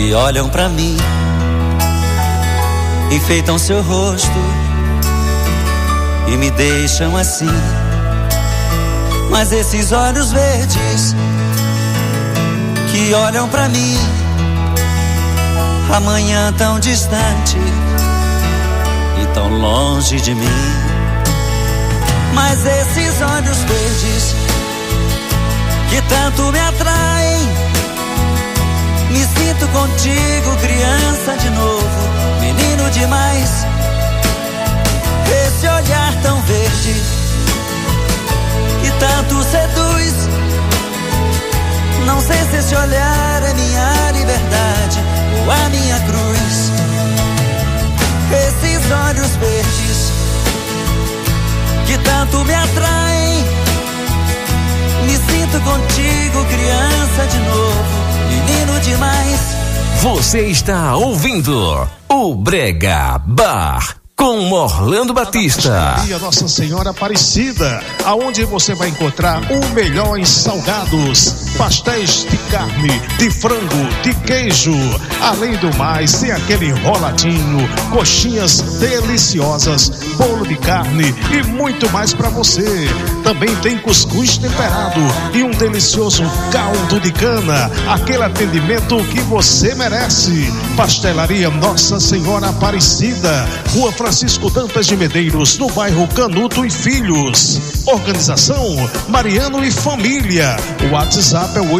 que olham pra mim, enfeitam seu rosto e me deixam assim. Mas esses olhos verdes que olham pra mim, amanhã tão distante e tão longe de mim. Mas esses olhos verdes que tanto me atraem, me sinto contigo, criança de novo, menino demais. Esse olhar tão verde que tanto seduz, não sei se esse olhar é minha liberdade ou a minha cruz. Esses olhos verdes que tanto me atraem, me sinto contigo, criança de novo, menino demais. Você está ouvindo o Brega Bar com Orlando Batista. Nossa Senhora Aparecida, aonde você vai encontrar o melhor em salgados, pastéis de carne, de frango, de queijo. Além do mais, tem aquele enroladinho, coxinhas deliciosas, bolo de carne e muito mais para você. Também tem cuscuz temperado e um delicioso caldo de cana. Aquele atendimento que você merece. Pastelaria Nossa Senhora Aparecida, Rua Francisco Dantas de Medeiros, no bairro Canuto e Filhos. Organização Mariano e Família. O WhatsApp é o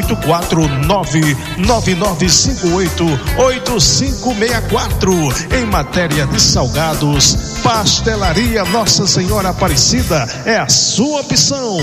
849-9958-8564. Em matéria de salgados, Pastelaria Nossa Senhora Aparecida é a sua opção.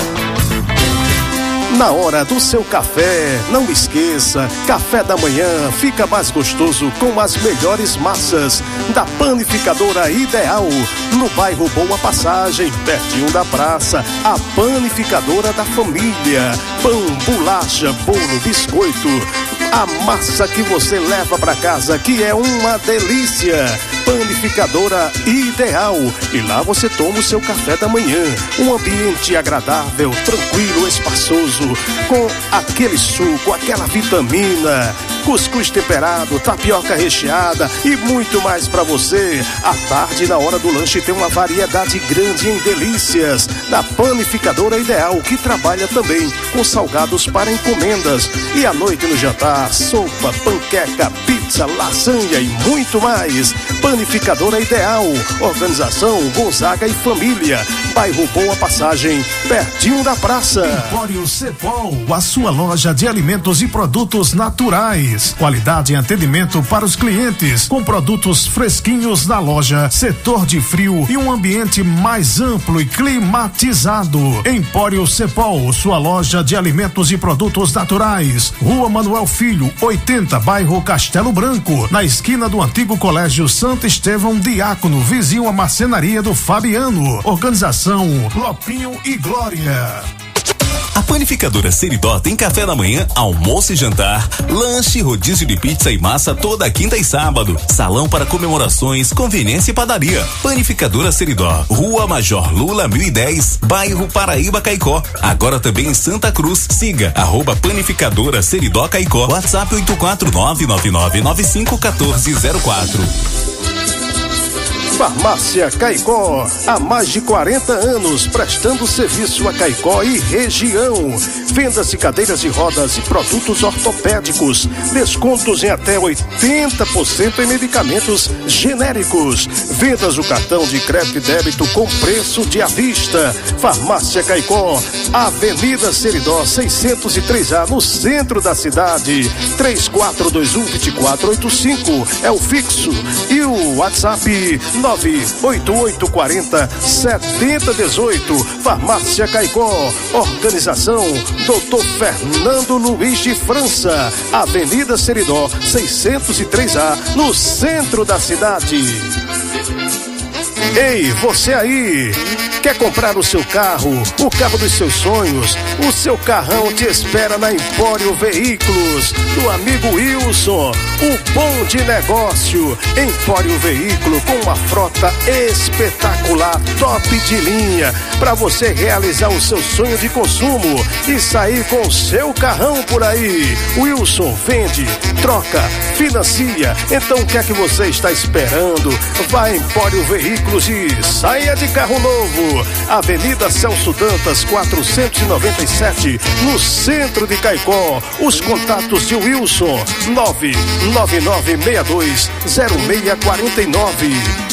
Na hora do seu café, não esqueça, café da manhã fica mais gostoso com as melhores massas da Panificadora Ideal, no bairro Boa Passagem, pertinho da praça. A Panificadora da Família. Pão, bolacha, bolo, biscoito, a massa que você leva para casa, que é uma delícia. Panificadora Ideal. E lá você toma o seu café da manhã. Um ambiente agradável, tranquilo, espaçoso, com aquele suco, aquela vitamina, cuscuz temperado, tapioca recheada e muito mais para você. À tarde, na hora do lanche, tem uma variedade grande em delícias da Panificadora Ideal, que trabalha também com salgados para encomendas. E à noite no jantar, sopa, panqueca, pizza, lasanha e muito mais. Panificadora Ideal. Organização Gonzaga e Família. Bairro Boa Passagem, pertinho da praça. Empório Cepol, a sua loja de alimentos e produtos naturais. Qualidade em atendimento para os clientes, com produtos fresquinhos na loja, setor de frio e um ambiente mais amplo e climatizado. Empório Cepol, sua loja de alimentos e produtos naturais. Rua Manuel Filho, 80, bairro Castelo Branco, na esquina do antigo Colégio Santo Estevão Diácono, vizinho à marcenaria do Fabiano. Organização Lopinho e Glória. A Panificadora Seridó tem café da manhã, almoço e jantar, lanche, rodízio de pizza e massa toda quinta e sábado, salão para comemorações, conveniência e padaria. Panificadora Seridó, Rua Major Lula 1010, bairro Paraíba Caicó. Agora também em Santa Cruz. Siga @Panificadora Seridó Caicó. WhatsApp 84999951404. Farmácia Caicó, há mais de 40 anos prestando serviço a Caicó e região. Vendas de cadeiras de rodas e produtos ortopédicos, descontos em até 80% em medicamentos genéricos. Vendas do cartão de crédito e débito com preço de à vista. Farmácia Caicó, Avenida Seridó 603A, no centro da cidade. 3421-2485 é o fixo e o WhatsApp 98840-7018. Farmácia Caicó. Organização Dr. Fernando Luiz de França. Avenida Seridó 603A, no centro da cidade. Ei, você aí, quer comprar o seu carro, o carro dos seus sonhos? O seu carrão te espera na Empório Veículos, do amigo Wilson, o bom de negócio. Empório Veículo com uma frota espetacular, top de linha, para você realizar o seu sonho de consumo e sair com o seu carrão por aí. Wilson vende, troca, financia. Então o que é que você está esperando? Vá em Empório Veículos e saia de carro novo. Avenida Celso Dantas 497, no centro de Caicó. Os contatos de Wilson: 999620649,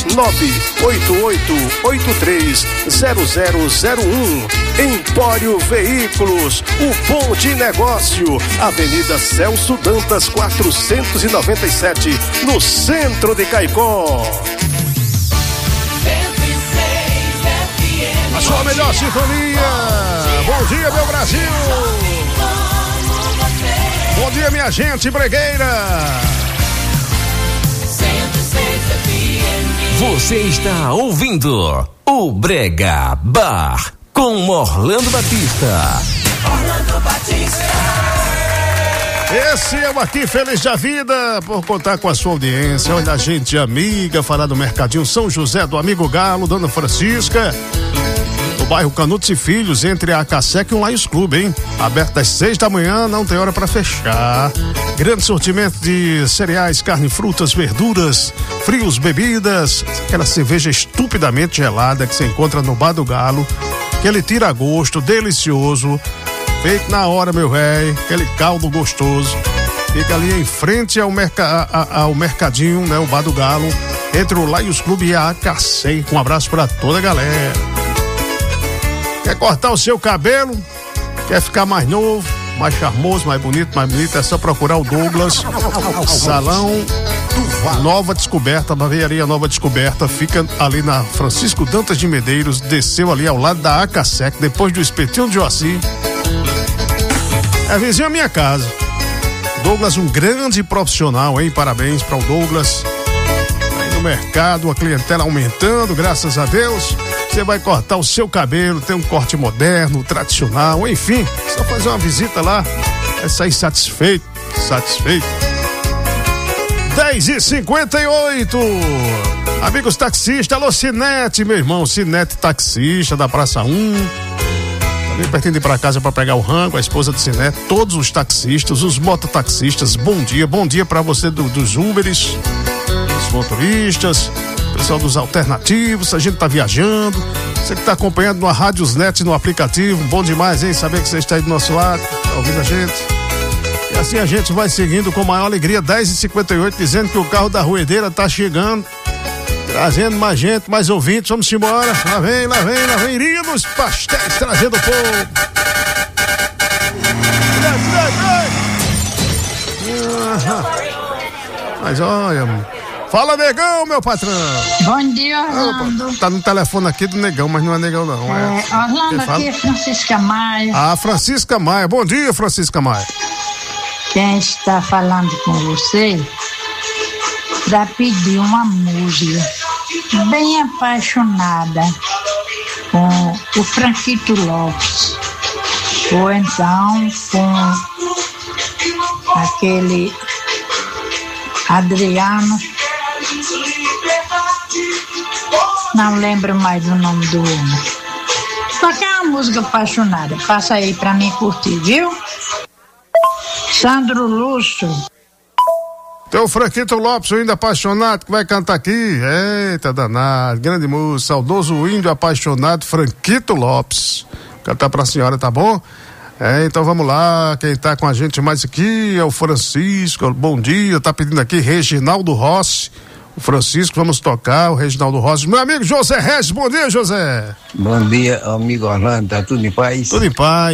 988830001. Empório Veículos, o bom de negócio. Avenida Celso Dantas 497, no centro de Caicó. A sua melhor sintonia. Bom dia, meu Brasil. Bom dia, minha gente bregueira. Você está ouvindo o Brega Bar com Orlando Batista. Esse é o Aqui Feliz da Vida, por contar com a sua audiência. Olha, a gente amiga, falar do Mercadinho São José do Amigo Galo, Dona Francisca, no bairro Canutos e Filhos, entre a Cassec e um Lions Clube, hein? Aberto das 6 da manhã, não tem hora para fechar. Grande sortimento de cereais, carne, frutas, verduras, frios, bebidas, aquela cerveja estupidamente gelada que você encontra no Bar do Galo, aquele tira-gosto delicioso, feito na hora, meu velho, aquele caldo gostoso. Fica ali em frente ao Mercadinho, né? O Bar do Galo, entre o Lions Clube e a AKC. Um abraço para toda a galera. Quer cortar o seu cabelo? Quer ficar mais novo, mais charmoso, mais bonito? É só procurar o Douglas. Salão Nova Descoberta, barbearia Nova Descoberta. Fica ali na Francisco Dantas de Medeiros. Desceu ali ao lado da AKSEC, depois do Espetinho de Joaci. É vizinho à minha casa. Douglas, um grande profissional, hein? Parabéns para o Douglas. Aí no mercado, a clientela aumentando, graças a Deus. Você vai cortar o seu cabelo, tem um corte moderno, tradicional, enfim, só fazer uma visita lá, vai sair satisfeito. 10h58. Amigos taxistas, alô Cinete, meu irmão, Cinete taxista da Praça 1. Também pretende ir pra casa pra pegar o rango, a esposa de Cinete, todos os taxistas, os mototaxistas, bom dia pra você dos Uberes, dos motoristas, pessoal dos alternativos, a gente tá viajando, você que tá acompanhando no Radiosnet, no aplicativo, bom demais, hein, saber que você está aí do nosso lado, tá ouvindo a gente. E assim a gente vai seguindo com maior alegria, 10h58, dizendo que o carro da Ruedeira tá chegando, trazendo mais gente, mais ouvintes, vamos embora, lá vem, Irinos Pastéis, trazendo o povo. Mas olha, fala, Negão, meu patrão. Bom dia, Orlando. Tá no telefone aqui do Negão, mas não é Negão, não. Orlando, aqui é Francisca Maia. Ah, Francisca Maia. Bom dia, Francisca Maia. Quem está falando com você para pedir uma música bem apaixonada com o Franquito Lopes, ou então com aquele Adriano, não lembro mais o nome do homem. Qualquer uma música apaixonada, passa aí pra mim curtir, viu? Sandro Lúcio. Tem o Franquito Lopes, o índio apaixonado, que vai cantar aqui. Eita danado, grande música, saudoso índio apaixonado, Franquito Lopes. Cantar pra senhora, tá bom? Então vamos lá, quem tá com a gente mais aqui é o Francisco, bom dia, tá pedindo aqui Reginaldo Rossi, o Francisco, vamos tocar o Reginaldo Rossi, meu amigo José Regis, bom dia, José. Bom dia, amigo Orlando, tá tudo em paz? Tudo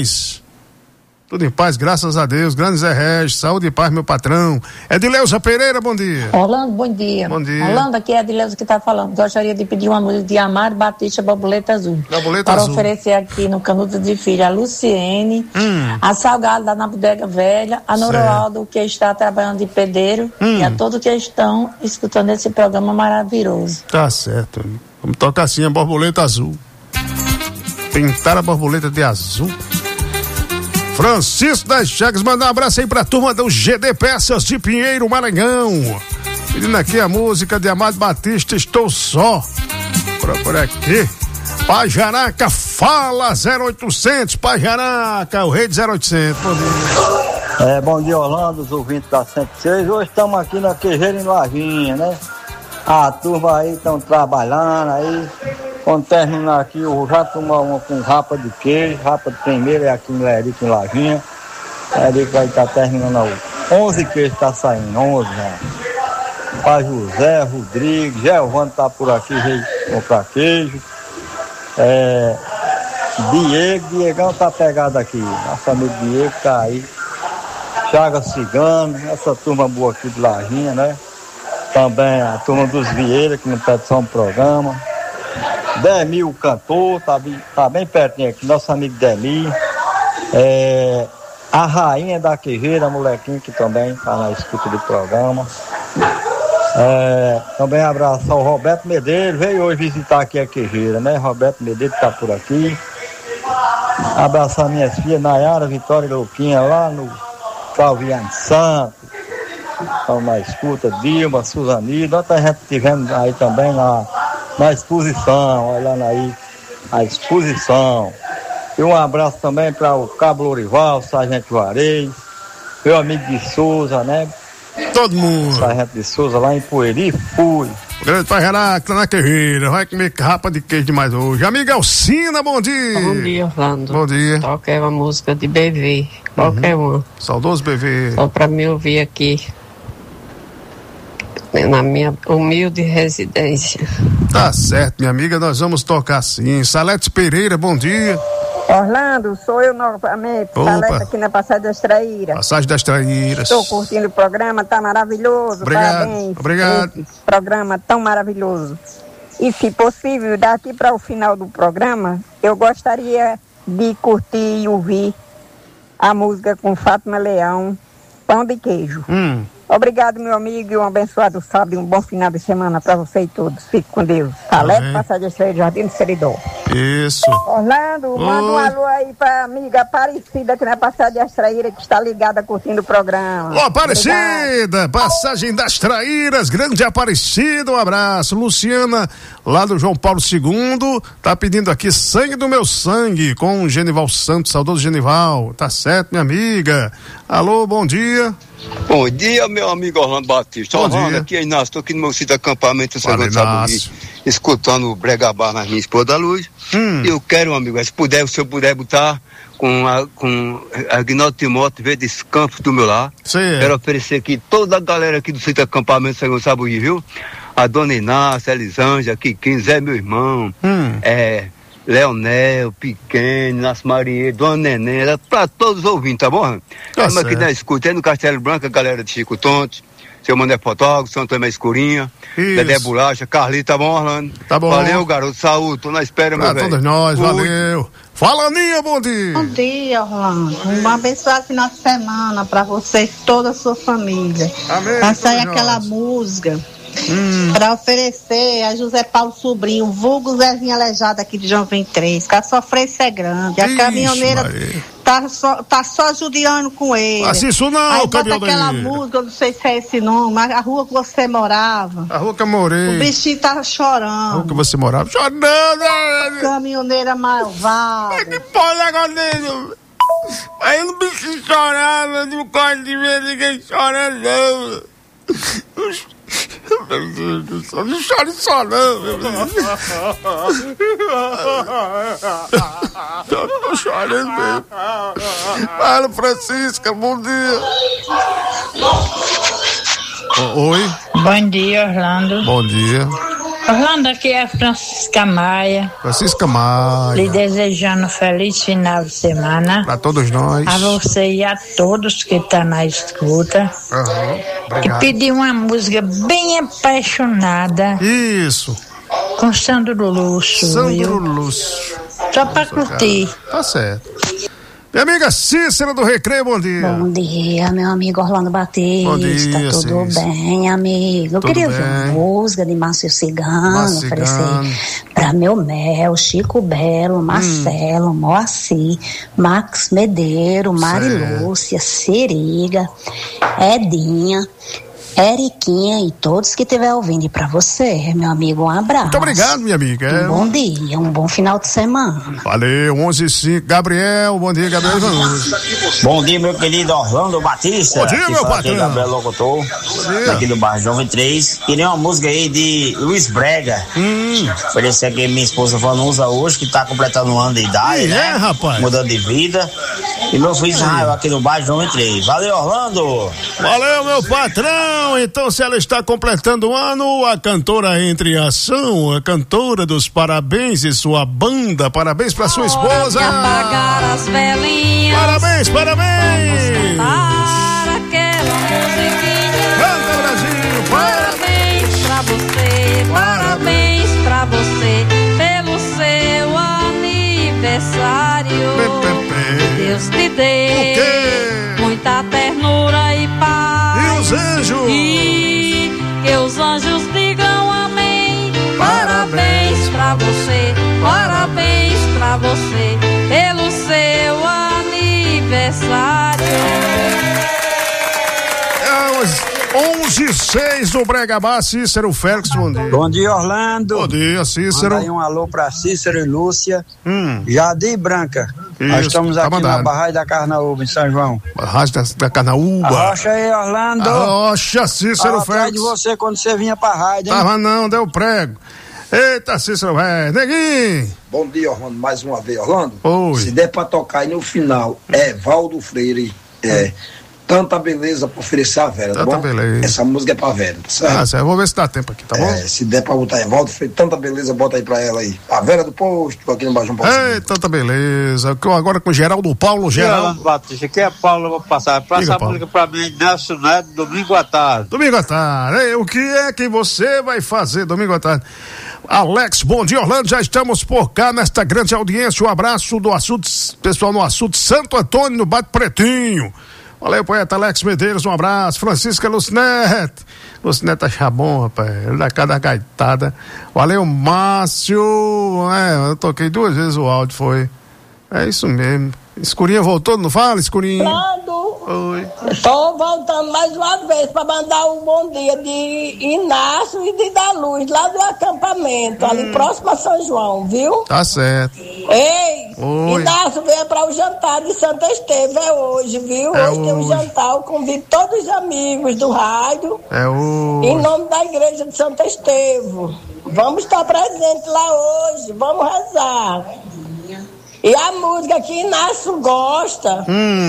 em paz, graças a Deus, grande Zé Regis, saúde e paz, meu patrão. Edileuza Pereira, bom dia. Orlando, bom dia. Bom dia. Orlando, aqui é a Edileuza que tá falando. Gostaria de pedir uma música de Amaro Batista, Borboleta Azul. Borboleta para Azul. oferecer aqui no Canudos de Filho a Luciene, a Salgado lá na Bodega Velha, a Noroaldo que está trabalhando de pedreiro e a todos que estão escutando esse programa maravilhoso. Tá certo. Vamos tocar assim, a borboleta azul. Pintar a borboleta de azul. Francisco das Chagas, manda um abraço aí pra turma do GD Peças de Pinheiro, Maranhão. Pedindo aqui a música de Amado Batista, Estou Só. Por aqui. Pajaraca, fala 0800, Pajaraca, o rei de 0800. Bom dia. Bom dia, Orlando, os ouvintes da 106. Hoje estamos aqui na Queijeira em Varginha, né? A turma aí estão trabalhando aí. Quando terminar aqui, eu já tomar uma com rapa de queijo, rapa de primeiro é aqui em Lerica, em Varginha. Lerica vai estar terminando a outra. 11 queijos está saindo, 11 já. Para José, Rodrigues, Giovanni tá por aqui, veio comprar queijo. Diegão tá pegado aqui, nosso amigo Diego tá aí. Chagas Cigano, essa turma boa aqui de Varginha, né? Também a turma dos Vieira, que não pede só um programa. Demi, o cantor, tá bem pertinho aqui, nosso amigo Demi. A rainha da Queijeira, a molequinha que também tá na escuta do programa. Também abraçar o Roberto Medeiros, veio hoje visitar aqui a Queijeira, né? Roberto Medeiros tá por aqui. Abraçar minhas filhas Nayara, Vitória e Louquinha lá no Calviano Santo. Estão na escuta, Dilma, Suzanida, outra gente tivemos aí também na exposição, olhando aí a exposição. E um abraço também para o Cabo Lourival, Sargento Juarez, meu amigo de Souza, né? Todo mundo. Sargento de Souza lá em Poeri, fui. Grande Pajaraca, na Queijeira, vai comer rapa de queijo demais hoje. Amiga Alcina, bom dia. Bom dia, Orlando. Bom dia. Toca uma música de BV, qualquer uma. Saudoso BV. Só pra me ouvir aqui, na minha humilde residência. Tá certo, minha amiga, nós vamos tocar sim. Salete Pereira, bom dia. Orlando, sou eu novamente, Salete aqui na Passagem das Traíras. Passagem das Traíras. Estou curtindo o programa, tá maravilhoso. Obrigado, parabéns. Obrigado. Esse programa tão maravilhoso. E se possível, daqui para o final do programa, eu gostaria de curtir e ouvir a música com Fátima Leão, Pão de Queijo. Obrigado, meu amigo, e um abençoado sábado e um bom final de semana para você e todos. Fique com Deus. Salete, Passagem das Traíras, Jardim do Seridó. Isso. Orlando, manda um alô aí pra amiga Aparecida, aqui na Passagem das Traíras, que está ligada curtindo o programa. Ô, Aparecida, Passagem das Traíras, grande Aparecida, um abraço. Luciana, lá do João Paulo II, tá pedindo aqui Sangue do Meu Sangue, com o Genival Santos, saudoso Genival. Tá certo, minha amiga. Alô, bom dia. Bom dia, meu amigo Orlando Batista. Bom Orlando, dia. aqui é Inácio, estou aqui no meu sítio de acampamento, Inácio. escutando o Bregabá na minha esposa da luz. Eu quero, amigo, se eu puder botar com Agnaldo Timóteo, ver desse campus do meu lar. Quero oferecer aqui toda a galera aqui do sítio de acampamento São Gonçalo, viu? A dona Inácia, a Elisângela, Quiquinho, Zé, meu irmão, Leonel, Pequeno, Inácio Maria, Dona Neném, pra todos os ouvintes, tá bom? Estamos aqui na escuta, aí no Castelo Branco, a galera de Chico Tonte, seu Mané Fotógrafo, São Tomé Escurinha, Dedé Bolacha, Carlito, tá bom, Orlando? Tá bom. Valeu, garoto, saúde, tô na espera, meu velho. Todos nós, valeu. Fala, Aninha, bom dia. Bom dia, Orlando. Um abençoado final de semana pra você e toda a sua família. Amém. Vai sair aquela música para oferecer a José Paulo Sobrinho, vulgo Zezinho Aleijado aqui de João 23, que a sofrência é grande. A caminhoneira tá só judiando com ele. Faça isso não, aí bota caminhoneira. aquela música, eu não sei se é esse nome, mas a rua que você morava. A rua que eu morei. O bichinho tá chorando. A rua que você morava. Chorando. Caminhoneira malvada. Mas que porra agora dele? Aí o bichinho chorava, não gosto de ver ninguém chorando, não. Meu Deus do céu, não chore só não, meu Deus. Eu tô chorando mesmo. Fala, Francisca, bom dia. Oi. Bom dia, Orlando. Bom dia. Orlando, aqui é a Francisca Maia. Francisca Maia. Lhe desejando um feliz final de semana. Pra todos nós. A você e a todos que estão na escuta. Obrigado. E pedir uma música bem apaixonada. Isso. Com Sandro Lúcio. Sandro Lúcio. Só pra curtir. Tá certo. Minha amiga Cícera do Recreio, bom dia. Bom dia, meu amigo Orlando Batista. Bom dia, tudo bem, amigo? Eu queria ouvir uma música de Márcio Cigano, oferecer para meu Mel, Chico Belo, Marcelo, Moacir, Max Medeiro, Mari Lúcia, Seriga, Edinha, Eriquinha e todos que estiver ouvindo. E pra você, meu amigo, um abraço. Muito obrigado, minha amiga. Um bom dia, um bom final de semana. Valeu, 11h05. Gabriel, bom dia, Gabriel. Bom dia, meu querido Orlando Batista. Bom dia, meu patrão. Gabriel Locutor, aqui do bairro João 23. Queria uma música aí de Luiz Brega. Oferecer aqui minha esposa Vanusa hoje, que tá completando um ano de idade, né? Rapaz. Mudando de vida. E meu filho Israel aqui no bairro João 23. Valeu, Orlando. Valeu, meu patrão. Então, se ela está completando um ano, a cantora entra em ação, a cantora dos parabéns e sua banda. Parabéns para sua esposa. Apagar as velinhas. Parabéns, parabéns. Para aquela musiquinha. Canta, Brasil. Parabéns pra você, parabéns pra você, pelo seu aniversário. Deus te dê muita ternura e paz. E os anjos? E que os anjos digam amém. Parabéns pra você, parabéns pra você, pelo seu aniversário. 11h06 do Bregabá, Cícero Félix, bom dia. Bom dia, Orlando. Bom dia, Cícero. Manda aí um alô pra Cícero e Lúcia, Jardim Branca. Isso, nós estamos tá aqui mandado. na Barragem da Carnaúba, em São João. Barragem da Carnaúba. Arrocha aí, Orlando. Arrocha, Cícero Fala atrás Félix. de você quando você vinha pra rádio, hein? Tava não, deu prego. Eita, Cícero, velho. Neguinho. Bom dia, Orlando, mais uma vez, Orlando. Oi. Se der pra tocar aí no final, Valdo Freire, Tanta Beleza pra oferecer a Vera, tá bom? Tanta Beleza. Essa música é pra Vera, tá certo? Eu vou ver se dá tempo aqui, tá bom? Se der pra botar aí, Valdo Freire, Tanta Beleza, bota aí pra ela aí. A Vera do Posto, aqui no Baixão Paulo. Ei, Tanta Beleza. Agora com Geraldo Paulo, Geraldo. Batista, aqui é Paulo, eu vou passar. Passa a música pra mim, Nelson Neto, domingo à tarde. Domingo à tarde. Ei, o que é que você vai fazer domingo à tarde? Alex, bom dia, Orlando, já estamos por cá nesta grande audiência. Um abraço do açude, pessoal no açude Santo Antônio, no Bate Pretinho. Valeu, poeta Alex Medeiros, um abraço. Francisca Lucinete. Lucinete tá chabom, rapaz. Ele dá cada gaitada. Valeu, Márcio. Eu toquei 2 vezes o áudio, foi. É isso mesmo. Escurinha voltou, não fala, Escurinha? Oi. Estou voltando mais uma vez para mandar um bom dia de Inácio e de da Luz, lá do acampamento, ali próximo a São João, viu? Tá certo. Ei, Oi. Inácio, venha para o jantar de Santa Esteve, hoje, viu? Hoje tem um jantar, eu convido todos os amigos do rádio, em nome da igreja de Santa Esteve. Vamos estar presentes lá hoje, vamos rezar. E a música que Inácio gosta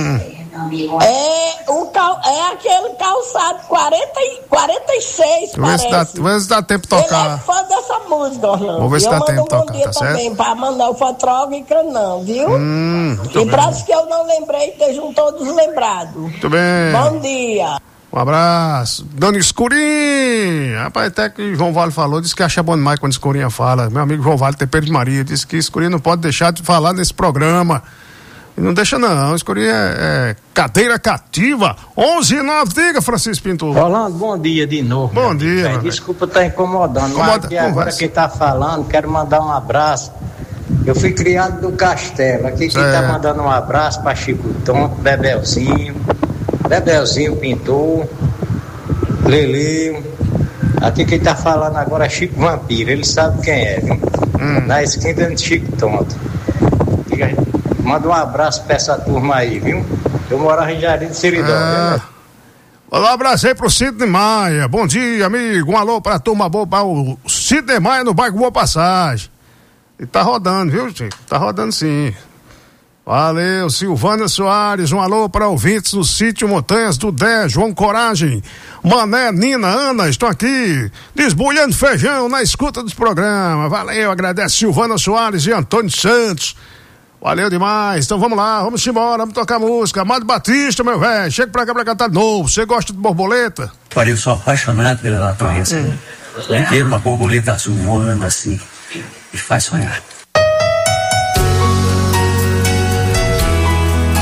é aquele calçado 46, parece. Vamos dar tempo de tocar. Ele é fã dessa música, Orlando. Vamos ver se dá tempo de tocar, dia tá também, certo? pra mandar o Fotroga e Canão, viu? E para os que eu não lembrei, estejam todos lembrados. Muito bem. Bom dia. Um abraço. Dona Escurinha. Rapaz, até que João Vale falou, disse que acha bom demais quando Escurinha fala. Meu amigo João Vale, Tempero de Maria, disse que Escurinha não pode deixar de falar nesse programa. E não deixa não, Escurinha é cadeira cativa. 11:09, diga, Francisco Pinto. Orlando, bom dia de novo. Bom dia. Desculpa estar incomodando, mas aqui agora quem está falando, quero mandar um abraço. Eu fui criado do Castelo. Aqui quem está mandando um abraço para Chico Tonto, Bebelzinho Pintor, Leleu. Aqui quem tá falando agora é Chico Vampiro, ele sabe quem é, viu? Na esquina de Chico Tonto. Manda um abraço pra essa turma aí, viu? Eu moro em Jardim de Seridó. Um abraço aí pro Sidney Maia. Bom dia, amigo. Um alô pra turma boa, para o Sidney Maia no bairro Boa Passagem. E tá rodando, viu, Chico? Tá rodando sim. Valeu, Silvana Soares, um alô para ouvintes do Sítio Montanhas do Dé, João Coragem, Mané, Nina, Ana, estão aqui, desbulhando feijão na escuta dos programas. Valeu, agradece Silvana Soares e Antônio Santos. Valeu demais, então vamos lá, vamos embora, vamos tocar música. Amado Batista, meu velho, chega pra cá pra cantar de novo. Você gosta de borboleta? Olha, eu sou apaixonado pela natureza. Ter uma borboleta azul voando assim, me faz sonhar.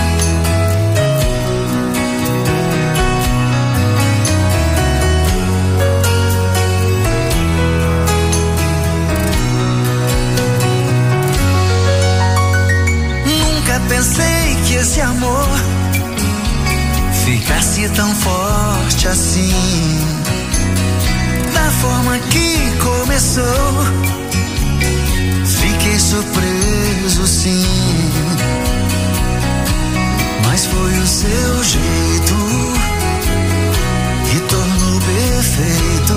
Fiquei surpreso, sim, mas foi o seu jeito que tornou perfeito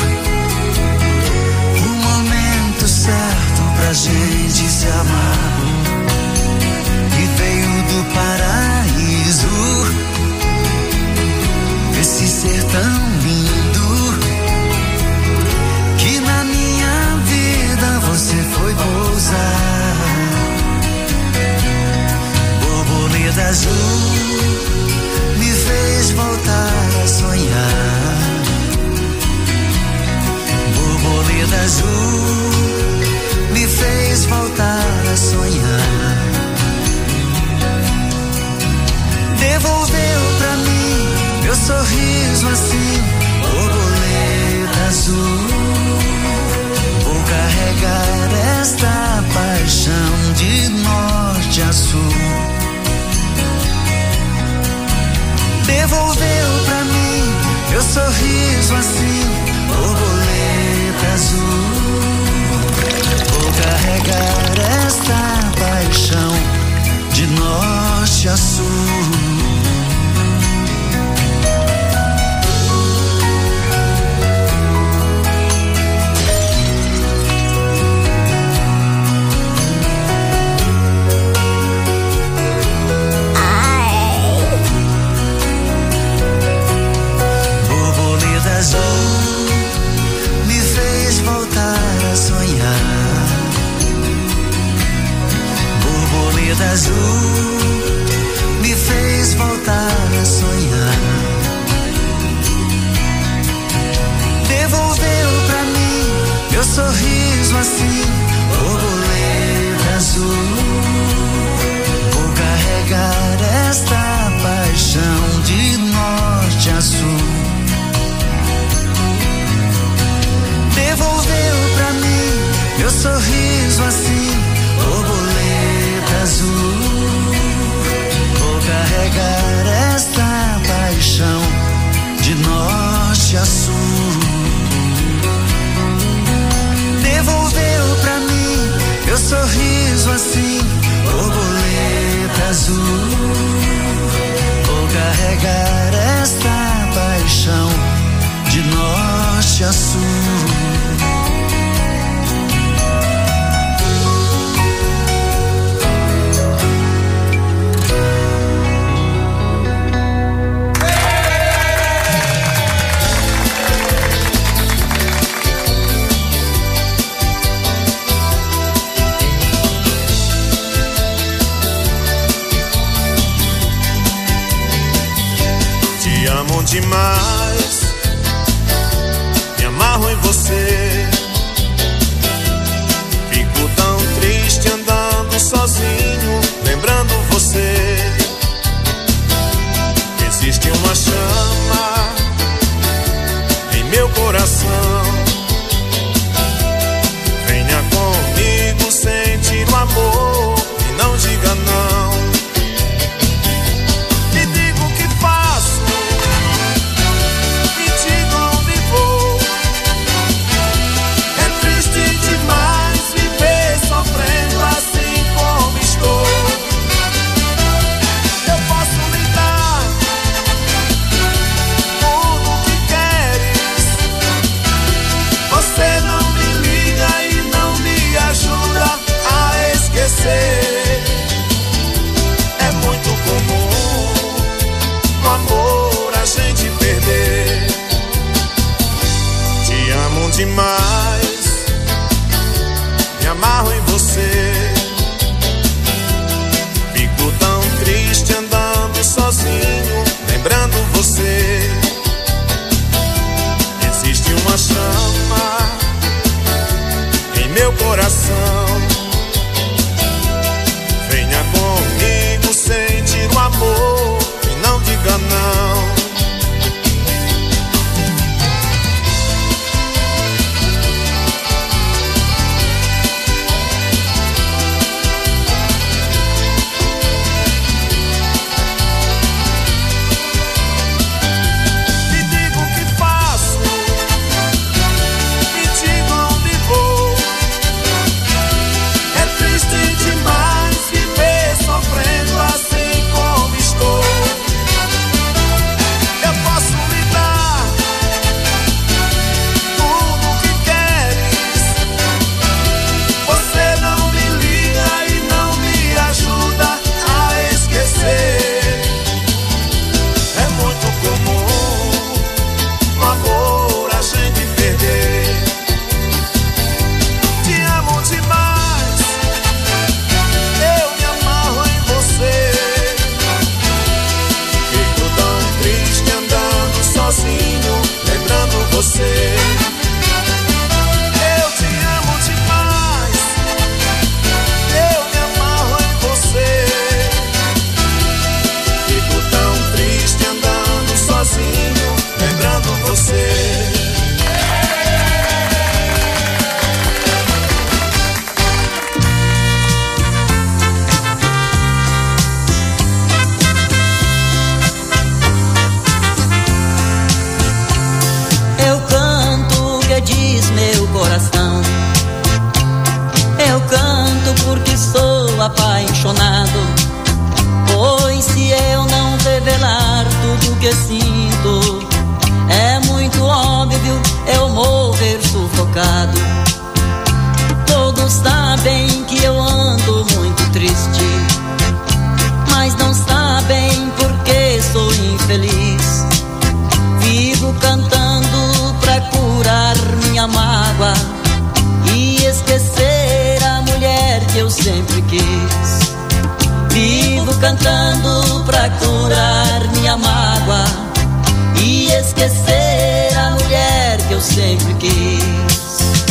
o momento certo pra gente se amar. E veio do paraíso esse ser tão lindo que na minha vida você foi pousar. Borboleta azul me fez voltar a sonhar. Borboleta azul me fez voltar a sonhar. Devolveu pra mim meu sorriso assim, borboleta azul. Vou carregar esta paixão de norte a sul. Devolveu pra mim meu sorriso assim, borboleta azul. Vou carregar esta paixão de norte a sul. Me fez voltar a sonhar. Borboleta azul me fez voltar a sonhar. Devolveu pra mim meu sorriso assim, borboleta azul. Vou carregar esta paixão de norte a sul. Devolveu pra mim meu sorriso assim, borboleta azul. Vou carregar esta paixão de norte a sul. Devolveu pra mim meu sorriso assim, borboleta azul. Vou carregar esta paixão de norte a sul. Te amo demais, me amarro em você. Fico tão triste andando sozinho, lembrando você. Existe uma chama em meu coração. Venha comigo sentir o amor e não diga não. Me diga o que faço, me diga onde vou. É triste demais viver sofrendo assim como estou. Eu posso lhe dar tudo o que queres. Você não me liga e não me ajuda a esquecer. É muito comum no amor a gente perder. Te amo demais, me amarro em você. Fico tão triste andando sozinho, lembrando você. Existe uma chama em meu coração. Venha comigo sentir o amor e não diga não. apaixonado. Pois se eu não revelar tudo que sinto, é muito óbvio eu morrer sufocado. Todos sabem que eu ando muito triste, mas não sabem porque sou infeliz. Vivo cantando pra curar minha mágoa e esquecer a mulher que eu sempre quis. Vivo cantando pra curar minha mágoa e esquecer a mulher que eu sempre quis.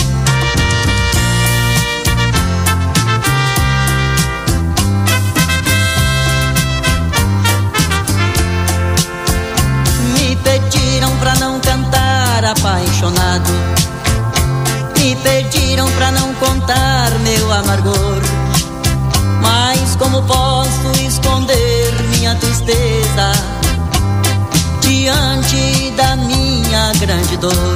Me pediram pra não cantar apaixonado, me pediram pra não contar meu amargor. Mas como posso esconder minha tristeza diante da minha grande dor?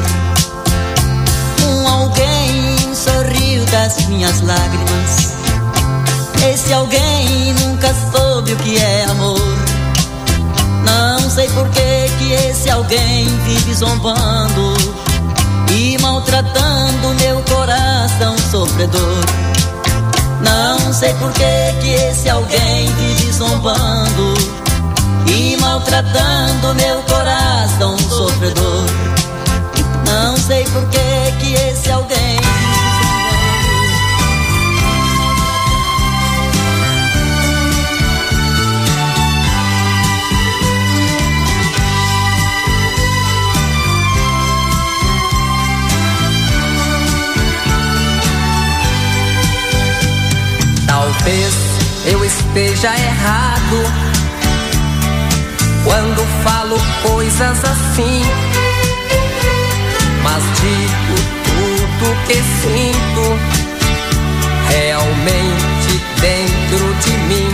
Alguém sorriu das minhas lágrimas. Esse alguém nunca soube o que é amor. Não sei por que esse alguém vive zombando e maltratando meu coração sofredor. Não sei por que esse alguém vive zombando e maltratando meu coração sofredor. Não sei por que esse alguém Talvez eu esteja errado quando falo coisas assim, mas digo tudo que sinto realmente dentro de mim.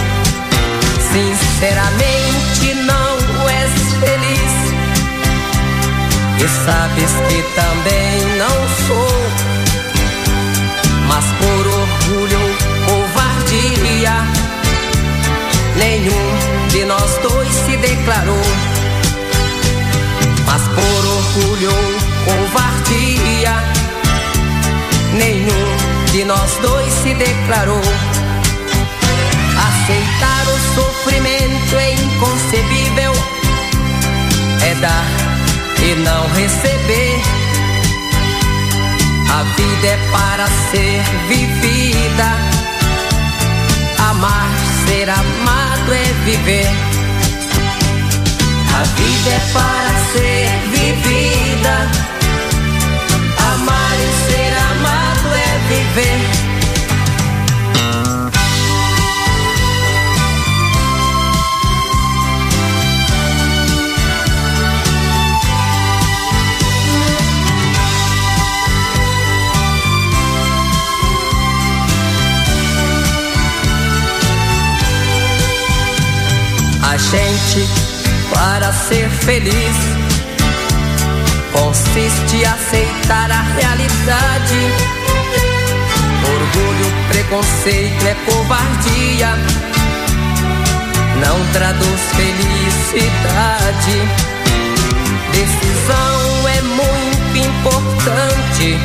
Sinceramente não és feliz e sabes que também não sou, mas por orgulho ou covardia nenhum de nós dois se declarou. Mas por orgulho ou covardia nenhum de nós dois se declarou. Aceitar o sofrimento é inconcebível, é dar e não receber. A vida é para ser vivida, amar, ser amado é viver. A vida é para ser vivida, amar e ser amado é viver. A gente, para ser feliz, consiste em aceitar a realidade. Orgulho, preconceito é covardia, não traduz felicidade. Decisão é muito importante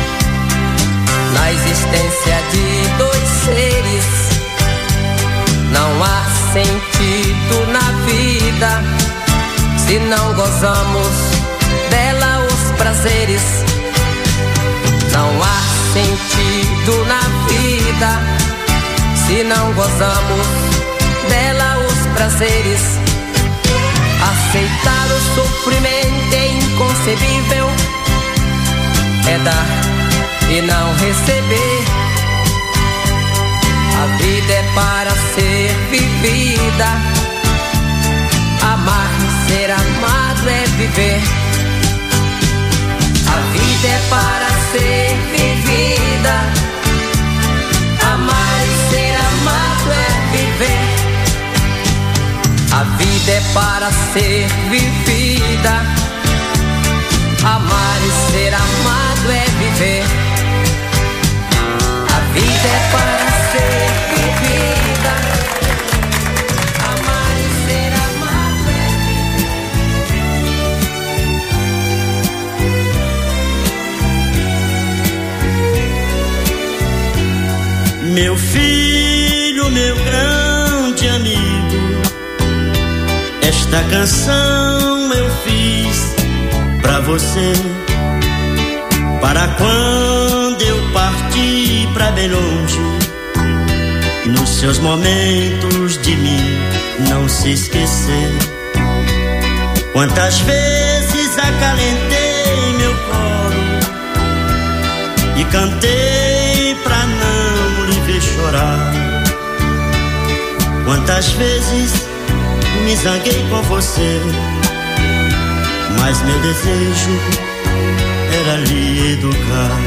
na existência de dois seres. Não há sentido na vida se não gozamos dela os prazeres. Não há sentido na vida se não gozamos dela os prazeres. Aceitar o sofrimento é inconcebível, é dar e não receber. A vida é para ser vivida, amar e ser amado é viver. A vida é para ser vivida, amar e ser amado é viver. A vida é para ser vivida, amar e ser amado é viver. A vida é para ser vivida. Meu filho, meu grande amigo, esta canção eu fiz pra você, para quando eu partir pra bem longe, nos seus momentos de mim não se esquecer. Quantas vezes acalentei meu colo e cantei pra não lhe ver chorar. Quantas vezes me zanguei com você, mas meu desejo era lhe educar.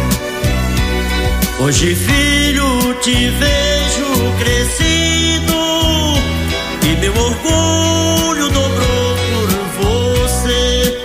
Hoje, filho, te vejo crescido e meu orgulho dobrou por você.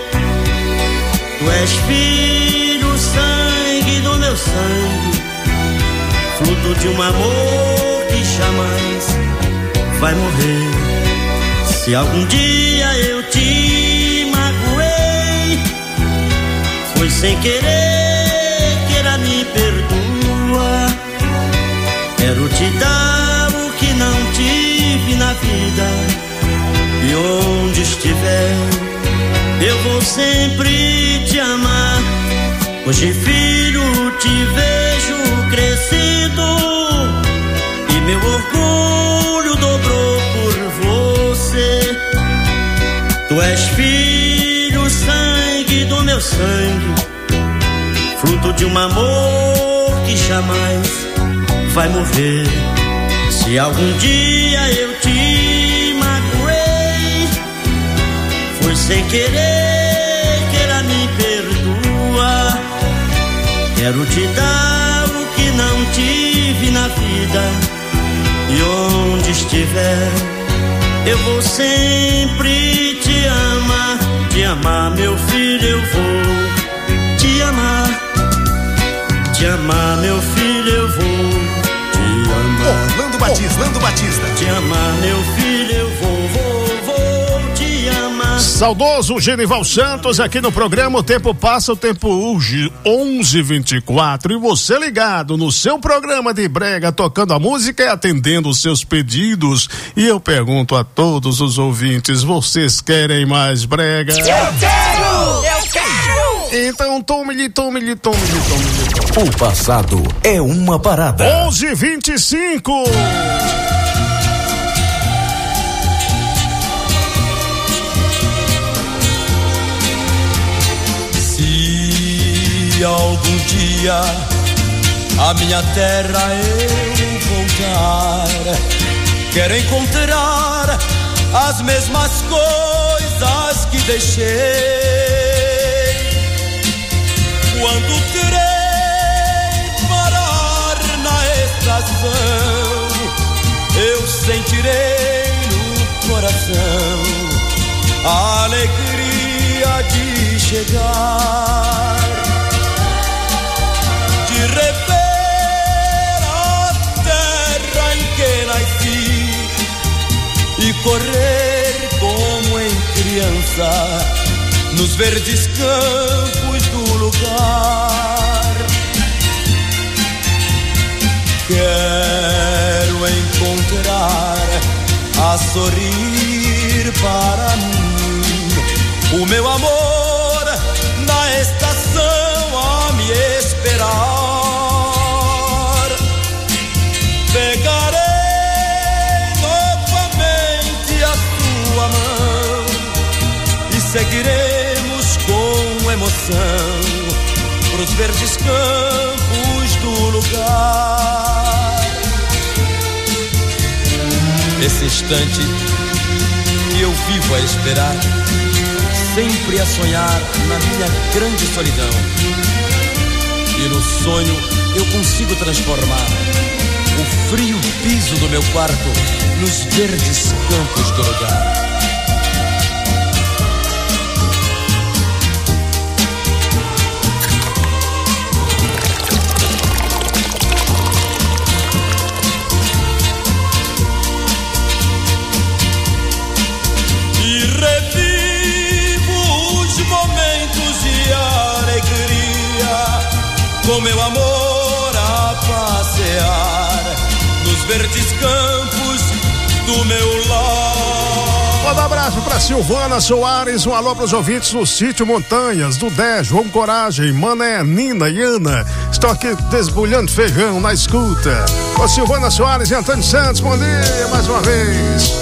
Tu és filho, sangue do meu sangue, fruto de um amor que jamais vai morrer. Se algum dia eu te magoei, foi sem querer, queira me perdoa. Quero te dar o que não tive na vida, e onde estiver eu vou sempre te amar. Hoje, filho, te vejo crescido e meu orgulho dobrou por você. Tu és filho, sangue do meu sangue, fruto de um amor que jamais vai morrer. Se algum dia eu te magoei, foi sem querer, queira me perdoa. Quero te dar o que não tive na vida, e onde estiver eu vou sempre te amar. Te amar, meu filho, eu vou te amar. Te amar, meu filho, eu vou te amar. Orlando Batista. Te amar, meu filho, eu vou te amar. Saudoso Genival Santos aqui no programa O Tempo Passa, o Tempo Urge, 11h24. E você ligado no seu programa de brega, tocando a música e atendendo os seus pedidos. E eu pergunto a todos os ouvintes, vocês querem mais brega? Eu quero! Então tome-lhe. O passado é uma parada. 11h25. Se algum dia a minha terra eu voltar, quero encontrar as mesmas coisas que deixei. Quando terei parar na estação, eu sentirei no coração a alegria de chegar, de rever a terra em que nasci e correr como em criança nos verdes campos do lugar. Quero encontrar a sorrir para mim o meu amor na estação a me esperar. Pegarei novamente a sua mão e seguiremos com emoção pros verdes campos do lugar. Esse instante que eu vivo a esperar, sempre a sonhar na minha grande solidão, e no sonho eu consigo transformar o frio piso do meu quarto nos verdes campos do lugar. Com meu amor a passear verdes campos do meu lar. Um abraço pra Silvana Soares, um alô pros ouvintes do Sítio Montanhas, do 10, João Coragem, Mané, Nina e Ana. Estão aqui desbulhando feijão na escuta. Ô Silvana Soares e Antônio Santos, bom dia mais uma vez.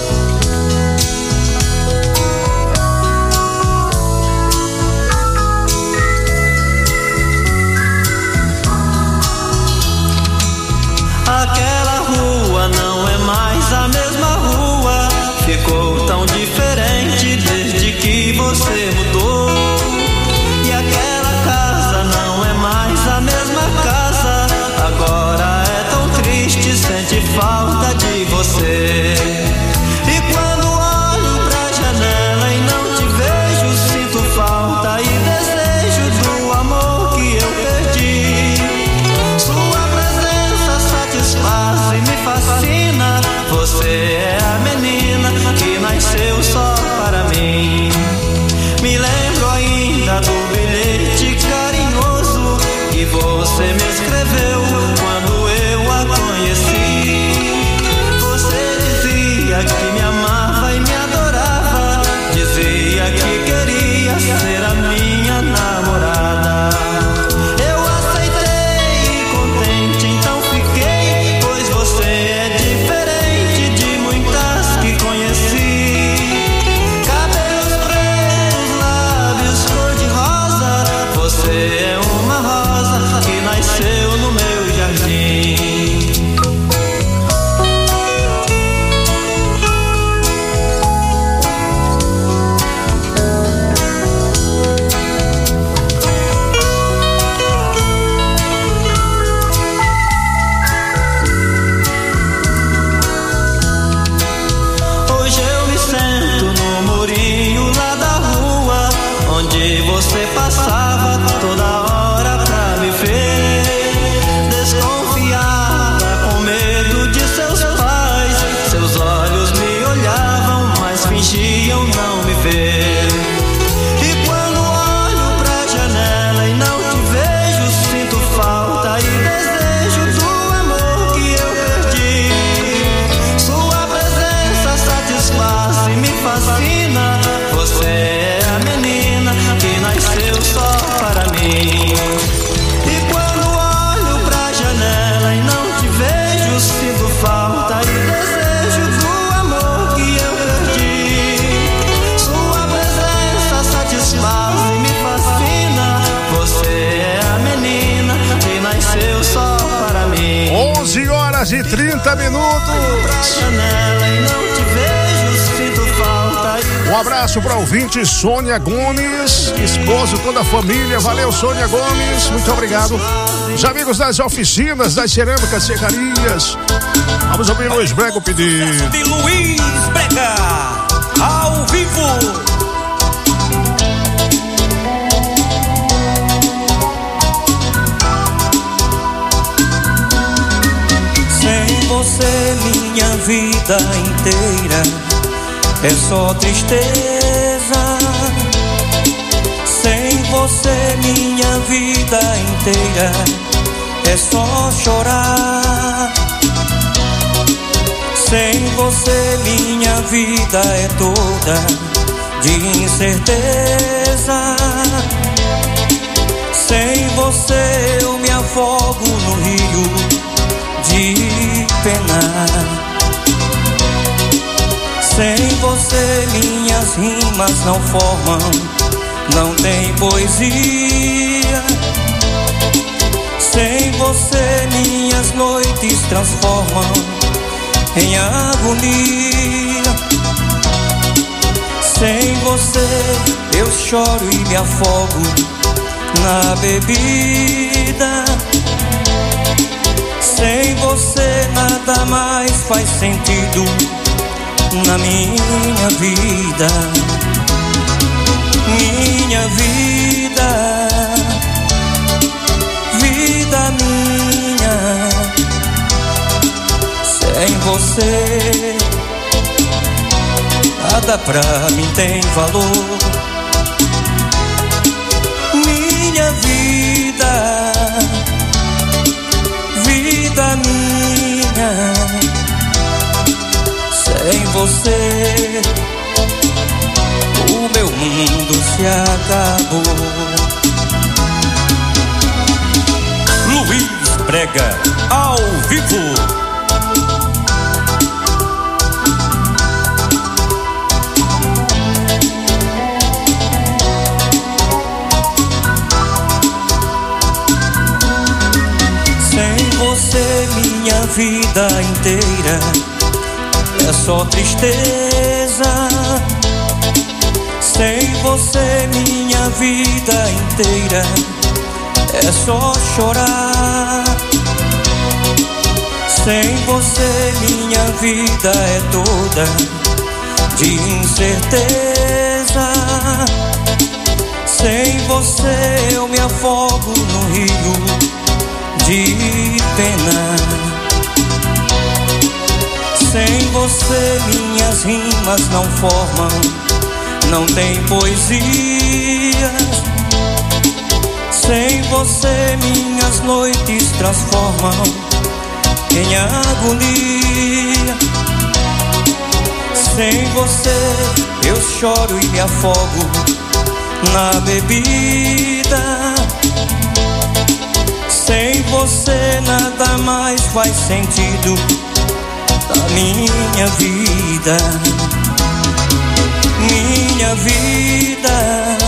Aquela rua não é mais a mesma rua, ficou tão diferente desde que você mudou. E aquela casa não é mais a mesma casa, agora é tão triste, sente falta de você. E quando olho pra janela e não te vejo, sinto falta e desejo do amor que eu perdi. Sua presença satisfaz e me fascina, você é a menina que nasceu só para mim. Me lembro ainda do bilhete carinhoso que você me escreveu quando eu a conheci. Você dizia que me amava e me adorava, dizia que queria ser a minha namorada. Eu aceitei e contente então fiquei, pois você é diferente de muitas que conheci. Cabelos pretos, lábios cor de rosa, você é uma rosa que nasceu no meu jardim. Hoje eu me sento no murinho lá da rua, onde você passava toda hora pra me ver. Desconfiada, com medo de seus pais, seus olhos me olhavam, mas fingiam não me ver. E quando olho pra janela e não te vejo, sinto falta e desejo do amor que eu perdi. Sua presença satisfaz e me fascina, você é a menina que nasceu só para mim. E quando olho pra janela e não te vejo, sinto falta e desejo do amor que eu perdi. Sua presença satisfaz e me fascina, você é a menina que nasceu só para mim. 11 horas e 30 minutos. Janela e não te vejo, sinto falta e Um abraço para o ouvinte Sônia Gomes, esposo, toda a família. Valeu, Sônia Gomes, muito obrigado. Os amigos das oficinas, das cerâmicas, serrarias. Vamos ouvir Luiz Brega o pedido. de Luiz Brega, ao vivo. Sem você minha vida inteira é só tristeza. Sem você minha vida inteira é só chorar. Sem você minha vida é toda de incerteza. Sem você eu me afogo no rio de pena. Sem você minhas rimas não formam, não tem poesia. Sem você minhas noites transformam em agonia. Sem você eu choro e me afogo na bebida. Sem você nada mais faz sentido na minha vida. Minha vida, vida minha. Sem você nada pra mim tem valor. Minha vida, vida minha. Brega, ao vivo. Sem você minha vida inteira é só tristeza. Sem você minha vida inteira é só chorar. Sem você minha vida é toda de incerteza. Sem você eu me afogo no rio de pena. Sem você minhas rimas não formam, não tem poesia. Sem você minhas noites transformam em agonia. Sem você eu choro e me afogo na bebida. Sem você nada mais faz sentido na minha vida. Minha vida,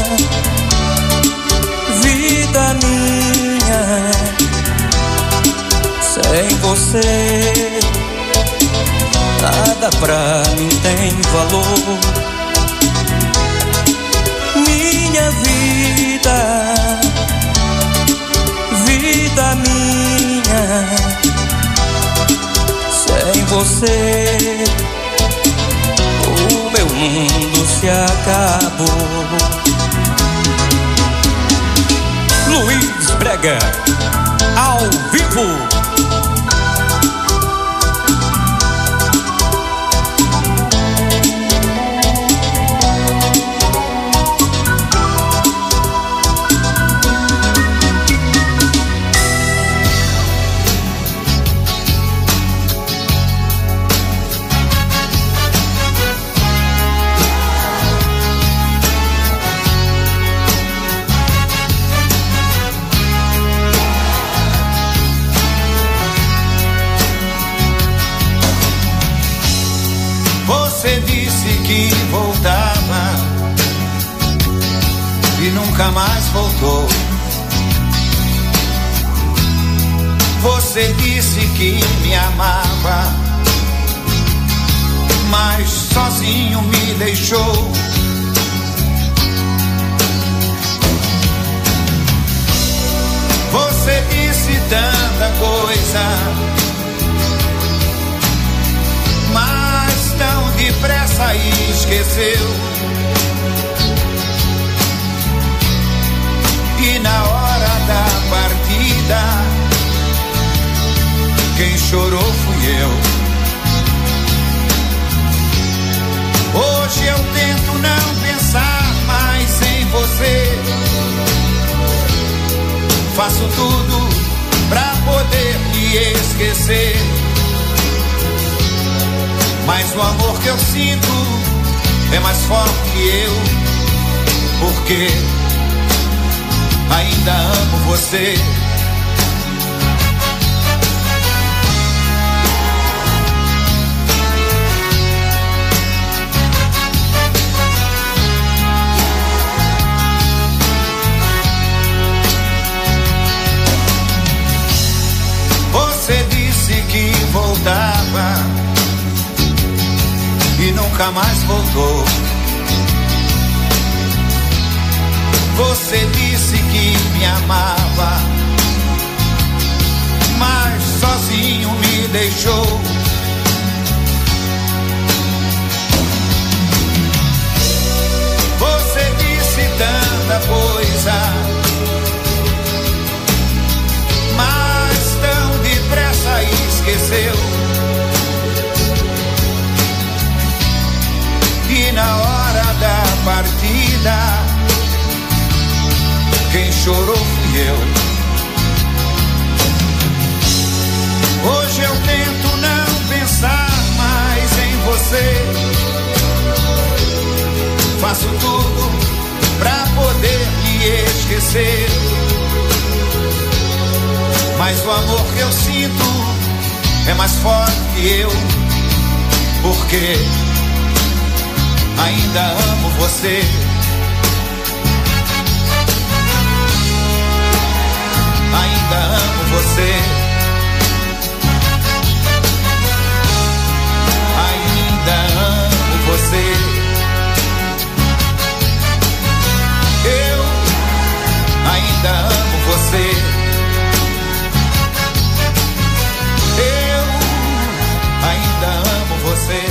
vida minha, sem você nada pra mim tem valor. Minha vida, vida minha, sem você o meu mundo se acabou. Luiz Brega, ao vivo. Você disse que voltava e nunca mais voltou. Você disse que me amava, mas sozinho me deixou. Você disse tanta coisa, mas tão depressa esqueceu. E na hora da partida, quem chorou fui eu. Hoje eu tento não pensar mais em você. Faço tudo pra poder lhe esquecer, mas o amor que eu sinto é mais forte que eu, porque ainda amo você. Você disse que voltava e nunca mais voltou. Você disse que me amava, mas sozinho me deixou. Você disse tanta coisa, mas tão depressa esqueceu. E na hora da partida, quem chorou fui eu. Hoje eu tento não pensar mais em você. Faço tudo pra poder lhe esquecer, mas o amor que eu sinto é mais forte que eu, porque ainda amo você. Ainda amo você. Ainda amo você. Eu ainda amo você. Eu ainda amo você.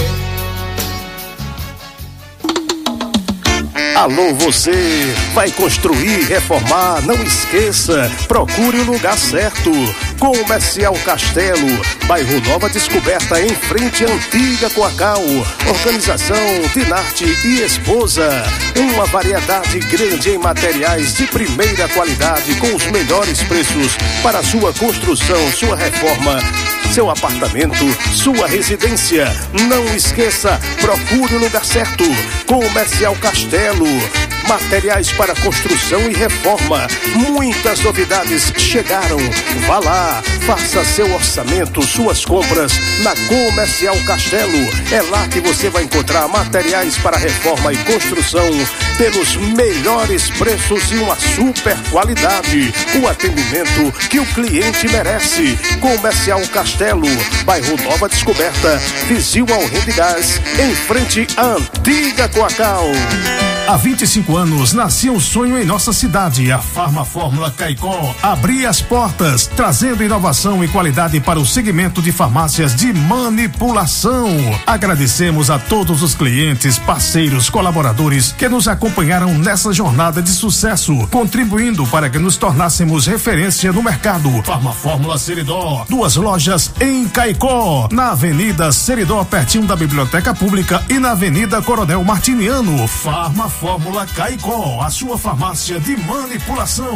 Alô, você vai construir, reformar, não esqueça, procure o lugar certo. Comercial Castelo, bairro Nova Descoberta, em frente à antiga Coacau. Organização Dinarte e Esposa. Uma variedade grande em materiais de primeira qualidade com os melhores preços para sua construção, sua reforma, seu apartamento, sua residência. Não esqueça, procure o lugar certo. Comercial Castelo, materiais para construção e reforma. Muitas novidades chegaram. Vá lá, faça seu orçamento, suas compras na Comercial Castelo. É lá que você vai encontrar materiais para reforma e construção pelos melhores preços e uma super qualidade. O atendimento que o cliente merece. Comercial Castelo, bairro Nova Descoberta, vizinho ao Rede Gás, em frente à antiga Coacau. Há 25 anos nascia um sonho em nossa cidade. A Farmafórmula Caicó abria as portas, trazendo inovação e qualidade para o segmento de farmácias de manipulação. Agradecemos a todos os clientes, parceiros, colaboradores que nos acompanharam nessa jornada de sucesso, contribuindo para que nos tornássemos referência no mercado. Farmafórmula Seridó, 2 lojas em Caicó, na Avenida Seridó, pertinho da Biblioteca Pública, e na Avenida Coronel Martiniano. Fórmula Caicó, a sua farmácia de manipulação.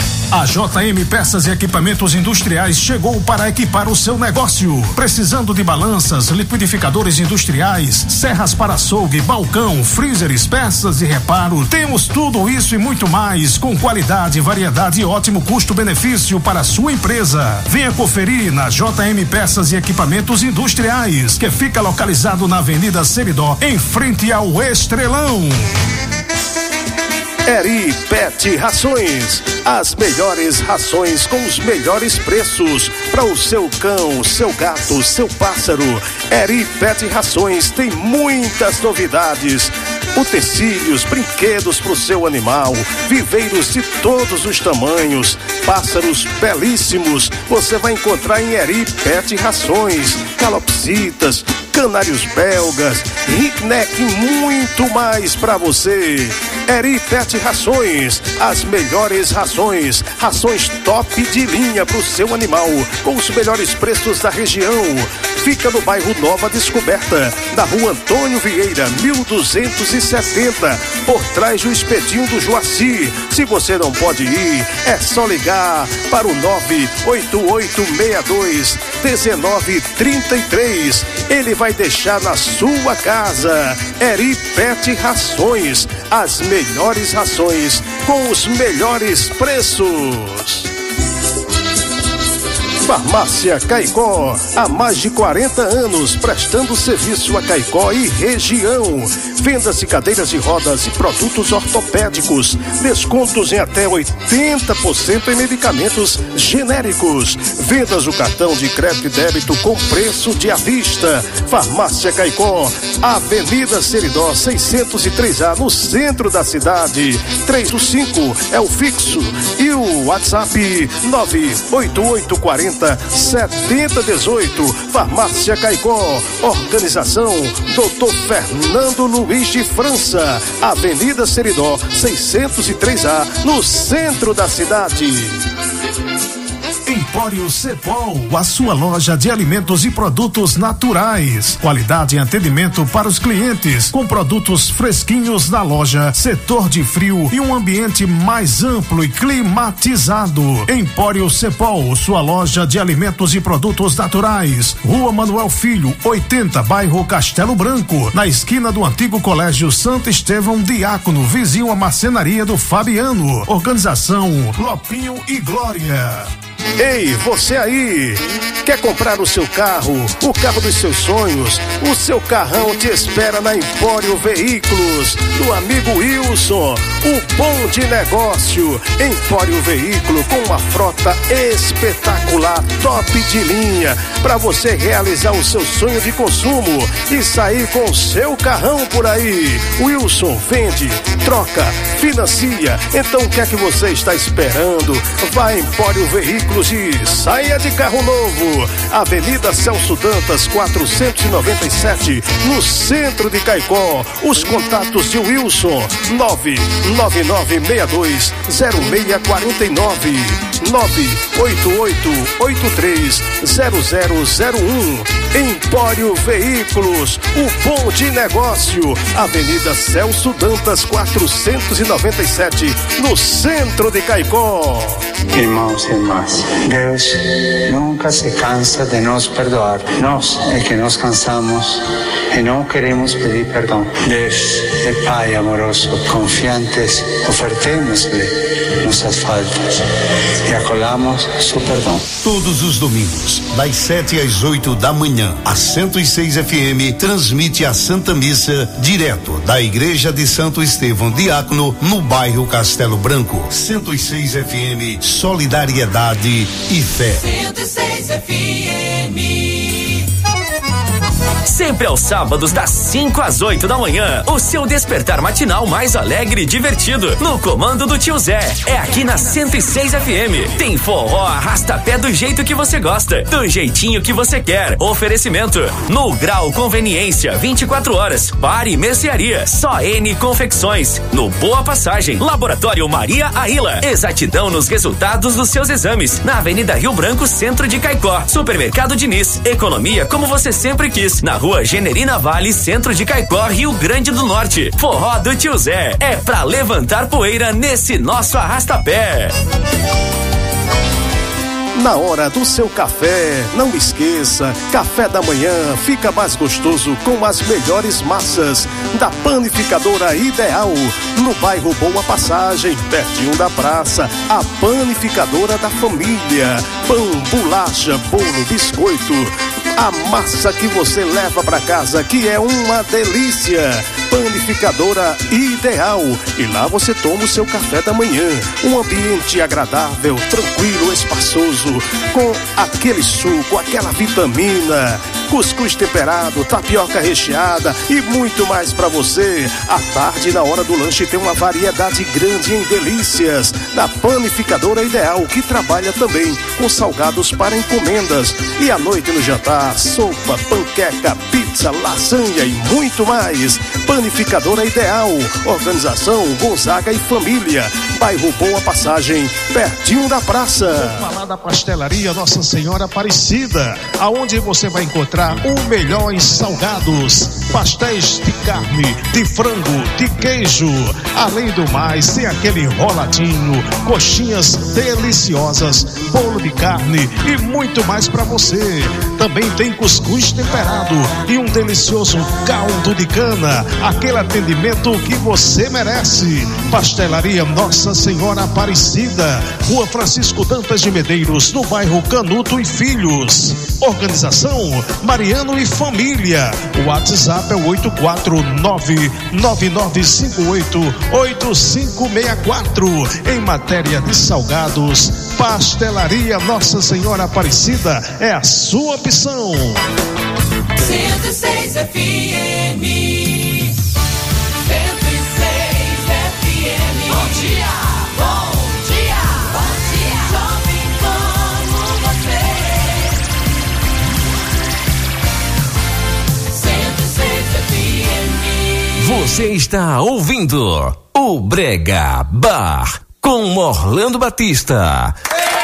A JM Peças e Equipamentos Industriais chegou para equipar o seu negócio. Precisando de balanças, liquidificadores industriais, serras para açougue, balcão, freezers, peças de reparo. Temos tudo isso e muito mais, com qualidade, variedade e ótimo custo-benefício para a sua empresa. Venha conferir na JM Peças e Equipamentos Industriais, que fica localizado na Avenida Seridó, em frente ao Estrelão. Eri Pet Rações, as melhores rações com os melhores preços para o seu cão, seu gato, seu pássaro. Eri Pet Rações tem muitas novidades, utensílios, brinquedos para o seu animal, viveiros de todos os tamanhos, pássaros belíssimos. Você vai encontrar em Eri Pet Rações, calopsitas, canários belgas, ringneck e muito mais para você. Eri Pet Rações, as melhores rações, rações top de linha para o seu animal, com os melhores preços da região. Fica no bairro Nova Descoberta, na rua Antônio Vieira, 1270, por trás do Espetinho do Joaci. Se você não pode ir, é só ligar para o 98862-1933. Ele vai deixar na sua casa. Eri Pet Rações, as melhores rações com os melhores preços. Farmácia Caicó, há mais de 40 anos prestando serviço a Caicó e região. Vendas de cadeiras de rodas e produtos ortopédicos, descontos em até 80% em medicamentos genéricos. Vendas do cartão de crédito e débito com preço de à vista. Farmácia Caicó, Avenida Seridó 603A, no centro da cidade. 325 é o fixo e o WhatsApp 98840-7018. Farmácia Caicó, organização Dr. Fernando Luiz de França, Avenida Seridó 603A, no centro da cidade. Empório Cepol, a sua loja de alimentos e produtos naturais. Qualidade e atendimento para os clientes, com produtos fresquinhos na loja, setor de frio e um ambiente mais amplo e climatizado. Empório Cepol, sua loja de alimentos e produtos naturais. Rua Manuel Filho, 80, bairro Castelo Branco, na esquina do antigo Colégio Santo Estevão Diácono, vizinho à marcenaria do Fabiano. Organização Lopinho e Glória. Ei, você aí, quer comprar o seu carro, o carro dos seus sonhos? O seu carrão te espera na Empório Veículos, do amigo Wilson, o bom de negócio. Empório Veículo com uma frota espetacular, top de linha, para você realizar o seu sonho de consumo e sair com o seu carrão por aí. Wilson vende, troca, financia. Então o que é que você está esperando? Vá a Empório Veículos e saia de carro novo. Avenida Celso Dantas 497, no centro de Caicó. Os contatos de Wilson: 999620649, 988830001. Empório Veículos, o bom de negócio. Avenida Celso Dantas 497, no centro de Caicó. Irmãos e irmãs, Deus nunca se cansa de nos perdoar. Nós é que nos cansamos e não queremos pedir perdão. Deus é Pai amoroso, confiantes, ofertemos-lhe nossas faltas e acolhamos seu perdão. Todos os domingos, das 7 às 8 da manhã, a 106 FM transmite a Santa Missa direto da Igreja de Santo Estevão Diácono, no bairro Castelo Branco. 106 FM, solidariedade e fé. 106 FM. Sempre aos sábados, das 5 às 8 da manhã, o seu despertar matinal mais alegre e divertido, no comando do tio Zé. É aqui na 106 FM. Tem forró arrasta-pé do jeito que você gosta, do jeitinho que você quer. Oferecimento: No Grau Conveniência, 24 horas. Bar e mercearia, só N Confecções. No Boa Passagem, Laboratório Maria Aila. Exatidão nos resultados dos seus exames. Na Avenida Rio Branco, centro de Caicó. Supermercado Diniz, economia como você sempre quis. Na Rua Generina Vale, centro de Caicó, Rio Grande do Norte. Forró do tio Zé é pra levantar poeira nesse nosso arrasta-pé. Na hora do seu café, não esqueça, café da manhã fica mais gostoso com as melhores massas da Panificadora Ideal, no bairro Boa Passagem, pertinho da praça. A Panificadora da Família. Pão, bolacha, bolo, biscoito, a massa que você leva para casa, que é uma delícia. Panificadora Ideal. E lá você toma o seu café da manhã. Um ambiente agradável, tranquilo, espaçoso, com aquele suco, aquela vitamina, cuscuz temperado, tapioca recheada e muito mais para você. À tarde, na hora do lanche, tem uma variedade grande em delícias da Panificadora Ideal, que trabalha também com salgados para encomendas. E à noite, no jantar, sopa, panqueca, pizza, lasanha e muito mais. Panificadora Ideal. Organização Gonzaga e Família. Bairro Boa Passagem, pertinho da praça. Vou falar da Pastelaria Nossa Senhora Aparecida, aonde você vai encontrar o melhor em salgados, pastéis de carne, de frango, de queijo. Além do mais, tem aquele enroladinho, coxinhas deliciosas, bolo de carne e muito mais para você. Também tem cuscuz temperado e um delicioso caldo de cana. Aquele atendimento que você merece. Pastelaria Nossa Senhora Aparecida, Rua Francisco Dantas de Medeiros, no bairro Canuto e Filhos. Organização Mariano e Família. O WhatsApp é o 849-9958-8564. Em matéria de salgados, Pastelaria Nossa Senhora Aparecida é a sua opção. 106 FM. 106 FM. Bom dia, bom dia, bom dia. Jovem como você. 106 FM. Você está ouvindo o Brega Bar com Orlando Batista.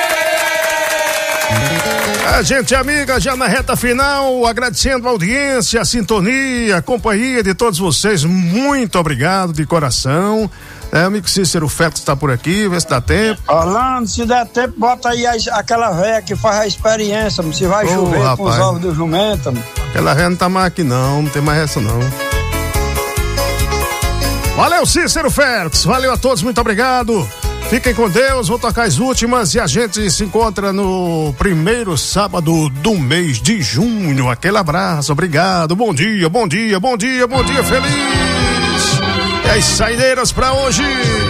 A gente amiga, já na reta final, agradecendo a audiência, a sintonia, a companhia de todos vocês. Muito obrigado de coração. Amigo Cícero Félix está por aqui, vê se dá tempo. Orlando, se der tempo, bota aí aquela véia que faz a experiência, se vai chover rapaz, com os ovos do jumento. Aquela véia não tá mais aqui não tem mais essa não. Valeu, Cícero Félix, valeu a todos, muito obrigado. Fiquem com Deus, vou tocar as últimas e a gente se encontra no primeiro sábado do mês de junho. Aquele abraço, obrigado, bom dia, bom dia, bom dia, bom dia, feliz. E as saideiras pra hoje.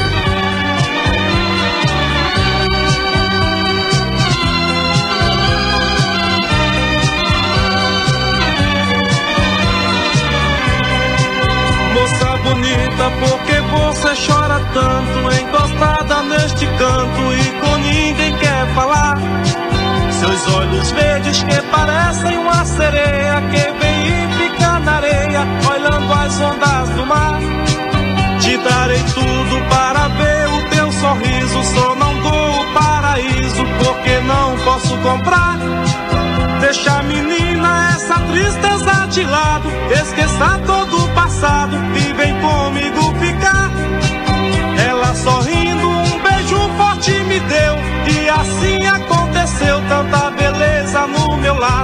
Moça bonita, por que você chora tanto, encostada neste canto e com ninguém quer falar? Seus olhos verdes que parecem uma sereia que vem e fica na areia, olhando as ondas do mar. Te darei tudo para ver o teu sorriso, só não dou o paraíso porque não posso comprar. Deixa, menina, essa tristeza de lado, esqueça todo o passado e vem comigo ficar. Ela sorrindo, um beijo forte me deu e assim aconteceu, tanta beleza no meu lar.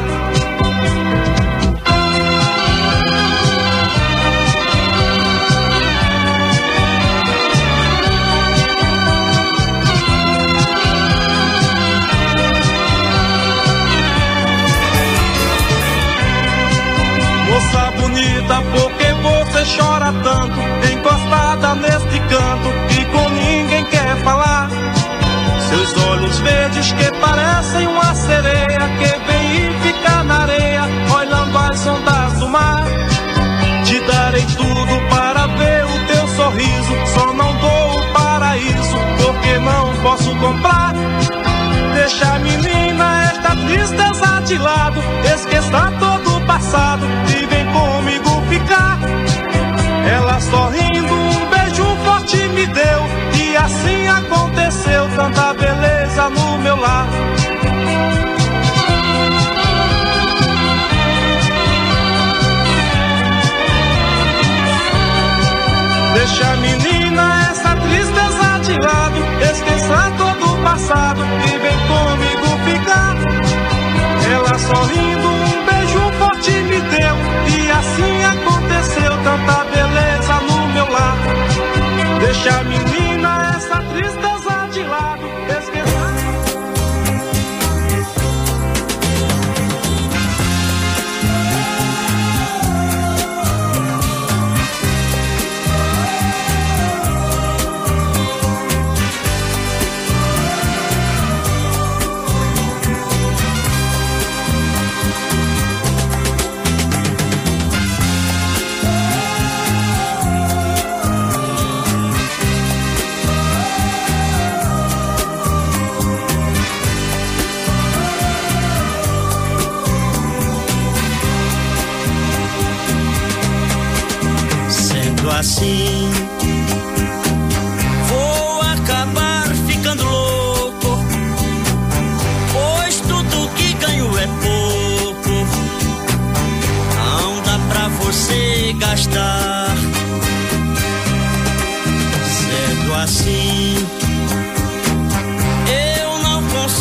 Moça bonita, por que você chora tanto, encostada neste canto e com ninguém quer falar? Seus olhos verdes que parecem uma sereia que vem e fica na areia, olhando as ondas do mar. Te darei tudo para ver o teu sorriso, só não dou o paraíso porque não posso comprar. Deixa, menina, esta tristeza de lado, esqueça todo o passado e vem comigo ficar. Ela sorrindo, um beijo forte me deu e assim aconteceu, tanta beleza no meu lar. Deixa, menina, essa tristeza de lado, esqueça todo o passado e vem comigo ficar. Ela sorrindo, um beijo forte me deu e assim aconteceu, tanta beleza no meu lar. Deixa, menina, essa tristeza de lado, esqueça. Assim